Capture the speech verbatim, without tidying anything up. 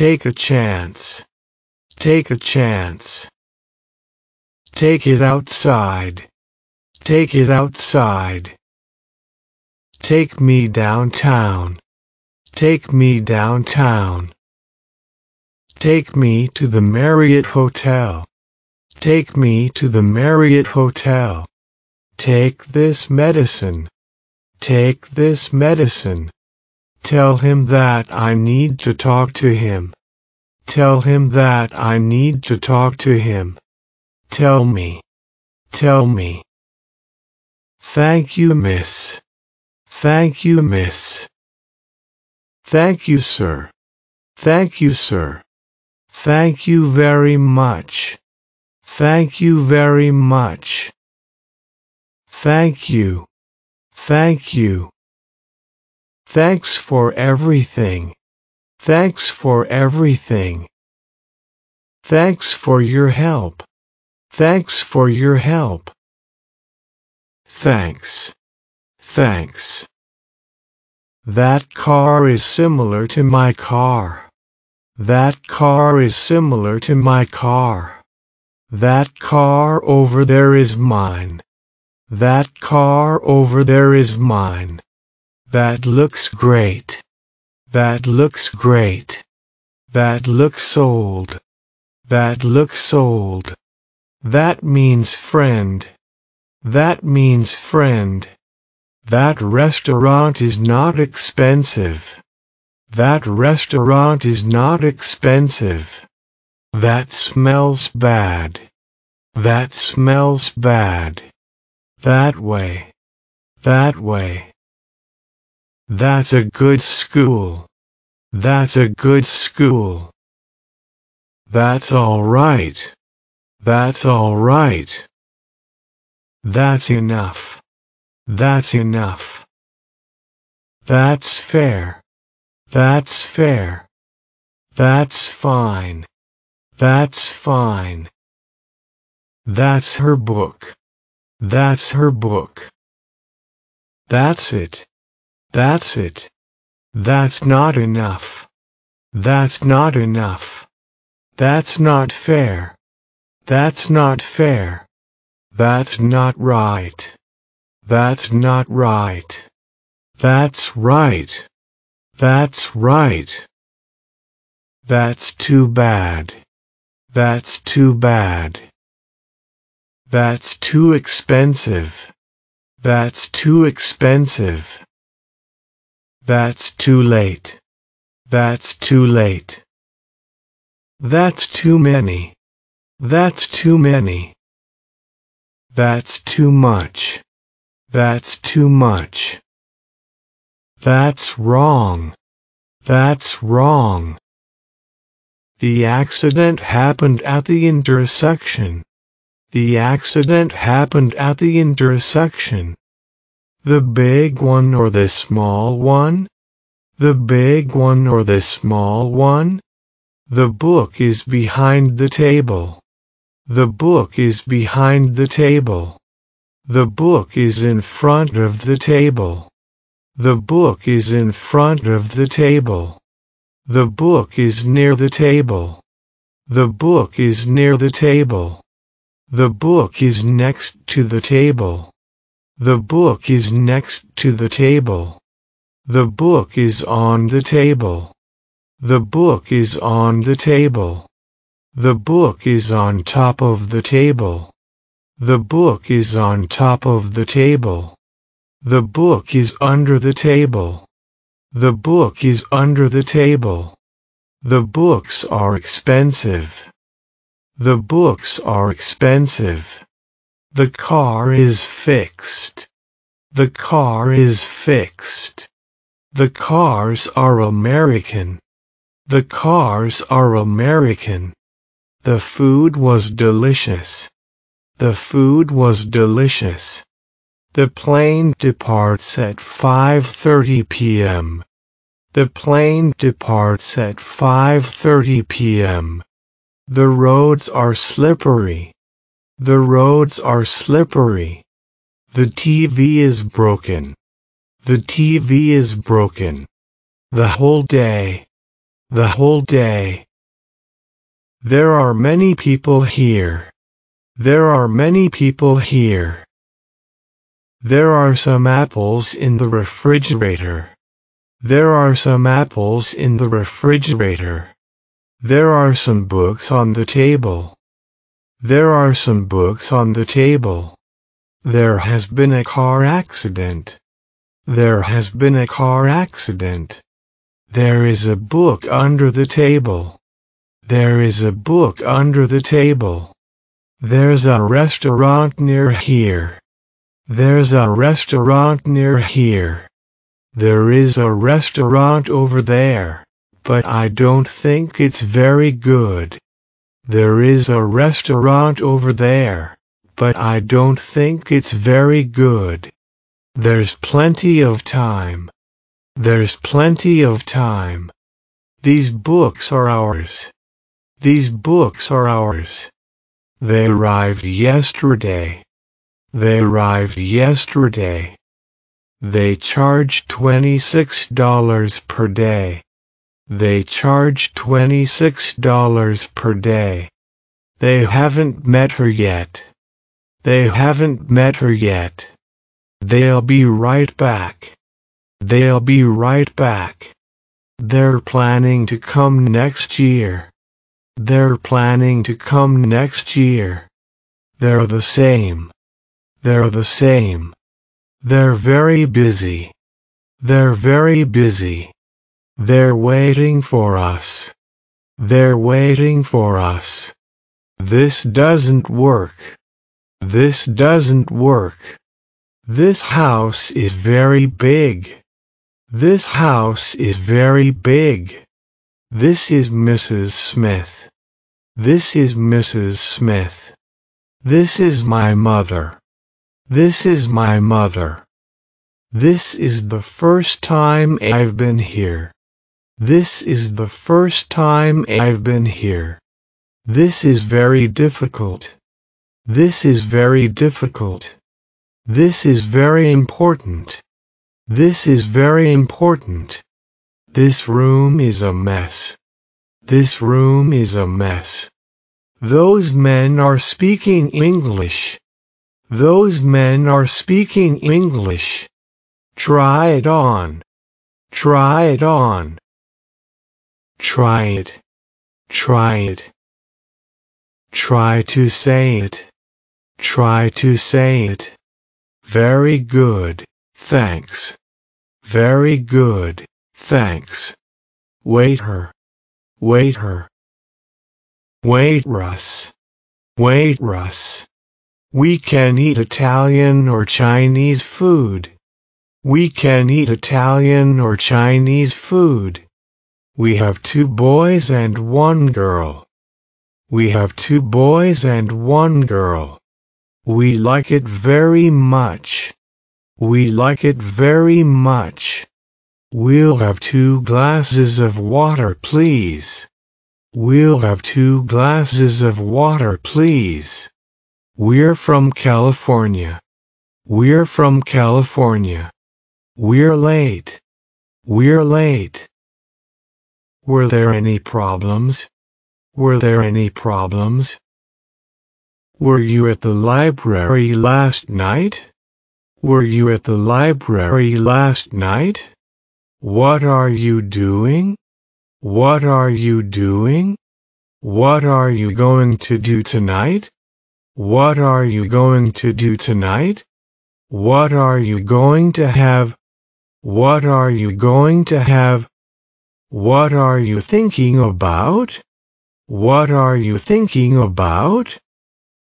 Take a chance. Take a chance. Take it outside. Take it outside. Take me downtown. Take me downtown. Take me to the Marriott Hotel. Take me to the Marriott Hotel. Take this medicine. Take this medicine. Tell him that I need to talk to him. Tell him that I need to talk to him. Tell me. Tell me. Thank you, miss. Thank you, miss. Thank you, sir. Thank you, sir. Thank you very much. Thank you very much. Thank you. Thank you. Thanks for everything. Thanks for everything. Thanks for your help. Thanks for your help. Thanks. Thanks. That car is similar to my car. That car is similar to my car. That car over there is mine. That car over there is mine. That looks great. That looks great. That looks old. That looks old. That means friend. That means friend. That restaurant is not expensive. That restaurant is not expensive. That smells bad. That smells bad. That way. That way. That's a good school. That's a good school. That's all right. That's all right. That's enough. That's enough. That's fair. That's fair. That's fine. That's fine. That's her book. That's her book. That's it. That's it. That's not enough. That's not enough. That's not fair. That's not fair. That's not right. That's not right. That's right. That's right. That's too bad. That's too bad. That's too expensive. That's too expensive. That's too late. That's too late. That's too many. That's too many. That's too much. That's too much. That's wrong. That's wrong. The accident happened at the intersection. The accident happened at the intersection. The big one or the small one? The big one or the small one? The book is behind the table. The book is behind the table. The book is in front of the table. The book is in front of the table. The book is near the table. The book is near the table. The book is next to the table. The book is next to the table. The book is on the table. The book is on the table. The book is on top of the table. The book is on top of the table. The book is under the table. The book is under the table. The books are expensive. The books are expensive. The car is fixed. The car is fixed. The cars are American. The cars are American. The food was delicious. The food was delicious. The plane departs at five thirty p m The plane departs at five thirty p m The roads are slippery. The roads are slippery. The T V is broken. The T V is broken. The whole day. The whole day. There are many people here. There are many people here. There are some apples in the refrigerator. There are some apples in the refrigerator. There are some books on the table. There are some books on the table. There has been a car accident. There has been a car accident. There is a book under the table. There is a book under the table. There's a restaurant near here. There's a restaurant near here. There is a restaurant over there, but I don't think it's very good. There is a restaurant over there, but I don't think it's very good. There's plenty of time. There's plenty of time. These books are ours. These books are ours. They arrived yesterday. They arrived yesterday. They charge twenty-six dollars per day. They charge twenty-six dollars per day. They haven't met her yet. They haven't met her yet. They'll be right back. They'll be right back. They're planning to come next year. They're planning to come next year. They're the same. They're the same. They're very busy. They're very busy. They're waiting for us. They're waiting for us. This doesn't work. This doesn't work. This house is very big. This house is very big. This is Missus Smith. This is Missus Smith. This is my mother. This is my mother. This is the first time I've been here. This is the first time I've been here. This is very difficult. This is very difficult. This is very important. This is very important. This room is a mess. This room is a mess. Those men are speaking English. Those men are speaking English. Try it on. Try it on. Try it. Try it. Try to say it. Try to say it. Very good, thanks. Very good, thanks. Waiter. Waiter. Waitress. Waitress. We can eat Italian or Chinese food. We can eat Italian or Chinese food. We have two boys and one girl. We have two boys and one girl. We like it very much. We like it very much. We'll have two glasses of water, please. We'll have two glasses of water, please. We're from California. We're from California. We're late. We're late. Were there any problems? Were there any problems? Were you at the library last night? Were you at the library last night? What are you doing? What are you doing? What are you going to do tonight? What are you going to do tonight? What are you going to have? What are you going to have? What are you thinking about? What are you thinking about?